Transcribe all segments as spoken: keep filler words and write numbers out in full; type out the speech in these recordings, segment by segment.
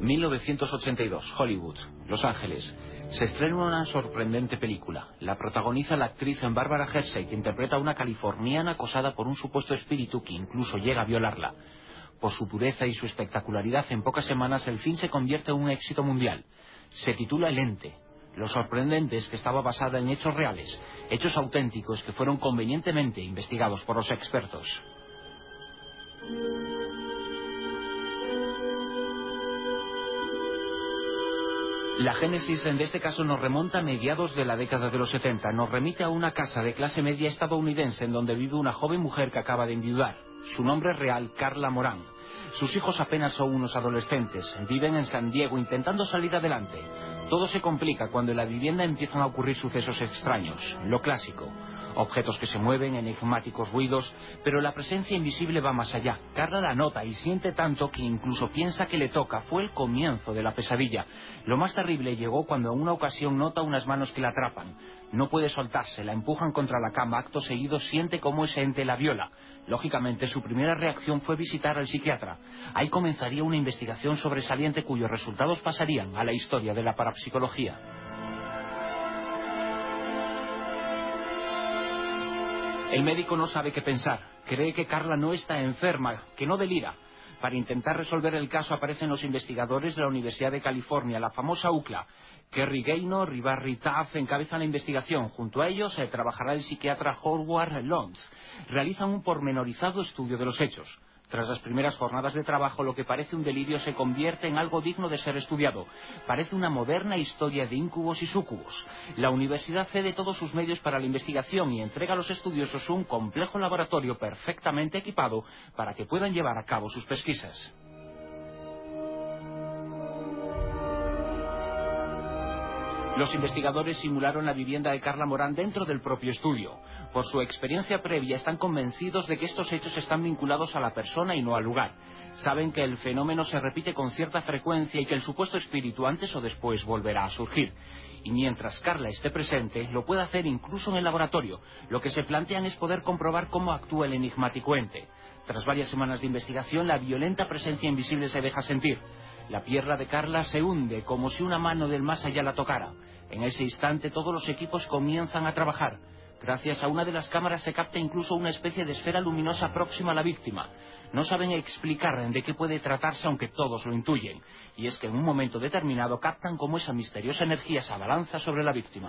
mil novecientos ochenta y dos, Hollywood, Los Ángeles. Se estrena una sorprendente película. La protagoniza la actriz Barbara Hershey, que interpreta a una californiana acosada por un supuesto espíritu que incluso llega a violarla. Por su pureza y su espectacularidad, en pocas semanas el film se convierte en un éxito mundial. Se titula El Ente. Lo sorprendente es que estaba basada en hechos reales, hechos auténticos que fueron convenientemente investigados por los expertos. La génesis de este caso nos remonta a mediados de la década de los setenta. Nos remite a una casa de clase media estadounidense en donde vive una joven mujer que acaba de enviudar. Su nombre es real, Carla Moran. Sus hijos apenas son unos adolescentes. Viven en San Diego intentando salir adelante. Todo se complica cuando en la vivienda empiezan a ocurrir sucesos extraños. Lo clásico. Objetos que se mueven, enigmáticos ruidos, pero la presencia invisible va más allá. Carla la nota y siente tanto que incluso piensa que le toca. Fue el comienzo de la pesadilla. Lo más terrible llegó cuando en una ocasión nota unas manos que la atrapan. No puede soltarse, la empujan contra la cama. Acto seguido siente cómo ese ente la viola. Lógicamente, su primera reacción fue visitar al psiquiatra. Ahí comenzaría una investigación sobresaliente cuyos resultados pasarían a la historia de la parapsicología. El médico no sabe qué pensar. Cree que Carla no está enferma, que no delira. Para intentar resolver el caso aparecen los investigadores de la Universidad de California, la famosa U C L A. Kerry Gaynor y Barry Taff encabezan la investigación. Junto a ellos eh, trabajará el psiquiatra Howard Lund. Realizan un pormenorizado estudio de los hechos. Tras las primeras jornadas de trabajo, lo que parece un delirio se convierte en algo digno de ser estudiado. Parece una moderna historia de incubos y súcubos. La universidad cede todos sus medios para la investigación y entrega a los estudiosos un complejo laboratorio perfectamente equipado para que puedan llevar a cabo sus pesquisas. Los investigadores simularon la vivienda de Carla Moran dentro del propio estudio. Por su experiencia previa están convencidos de que estos hechos están vinculados a la persona y no al lugar. Saben que el fenómeno se repite con cierta frecuencia y que el supuesto espíritu antes o después volverá a surgir. Y mientras Carla esté presente, lo puede hacer incluso en el laboratorio. Lo que se plantean es poder comprobar cómo actúa el enigmático ente. Tras varias semanas de investigación, la violenta presencia invisible se deja sentir. La pierna de Carla se hunde como si una mano del más allá la tocara. En ese instante todos los equipos comienzan a trabajar. Gracias a una de las cámaras se capta incluso una especie de esfera luminosa próxima a la víctima. No saben explicar de qué puede tratarse, aunque todos lo intuyen. Y es que en un momento determinado captan cómo esa misteriosa energía se abalanza sobre la víctima.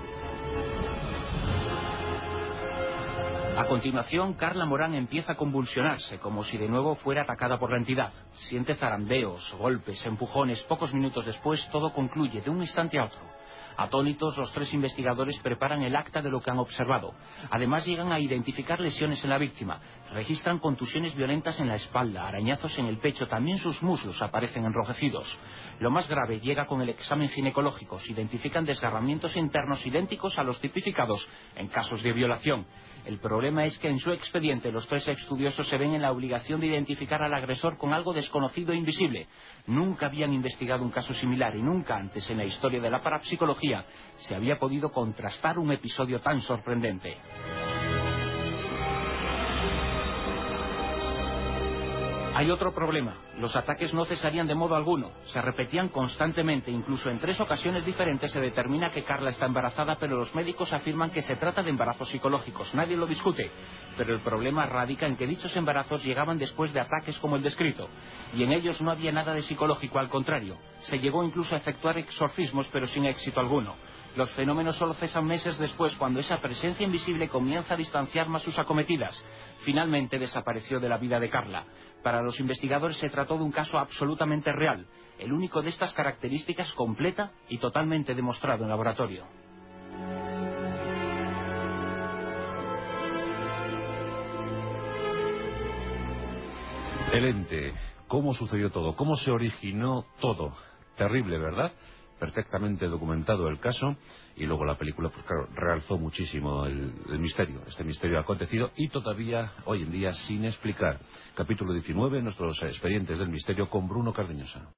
A continuación, Carla Moran empieza a convulsionarse, como si de nuevo fuera atacada por la entidad. Siente zarandeos, golpes, empujones. Pocos minutos después, todo concluye de un instante a otro. Atónitos, los tres investigadores preparan el acta de lo que han observado. Además, llegan a identificar lesiones en la víctima. Registran contusiones violentas en la espalda, arañazos en el pecho. También sus muslos aparecen enrojecidos. Lo más grave llega con el examen ginecológico. Se identifican desgarramientos internos idénticos a los tipificados en casos de violación. El problema es que en su expediente los tres estudiosos se ven en la obligación de identificar al agresor con algo desconocido e invisible. Nunca habían investigado un caso similar y nunca antes en la historia de la parapsicología se había podido contrastar un episodio tan sorprendente. Hay otro problema. Los ataques no cesarían de modo alguno. Se repetían constantemente. Incluso en tres ocasiones diferentes se determina que Carla está embarazada, pero los médicos afirman que se trata de embarazos psicológicos. Nadie lo discute. Pero el problema radica en que dichos embarazos llegaban después de ataques como el descrito. Y en ellos no había nada de psicológico, al contrario. Se llegó incluso a efectuar exorcismos, pero sin éxito alguno. Los fenómenos solo cesan meses después, cuando esa presencia invisible comienza a distanciar más sus acometidas. Finalmente desapareció de la vida de Carla. Para los investigadores se trató de un caso absolutamente real, el único de estas características completa y totalmente demostrado en laboratorio. El ente, ¿cómo sucedió todo? ¿Cómo se originó todo? Terrible, ¿verdad? Perfectamente documentado el caso, y luego la película, pues claro, realzó muchísimo el, el misterio, este misterio acontecido y todavía hoy en día sin explicar. Capítulo diecinueve, nuestros expedientes del misterio con Bruno Cardeñosa.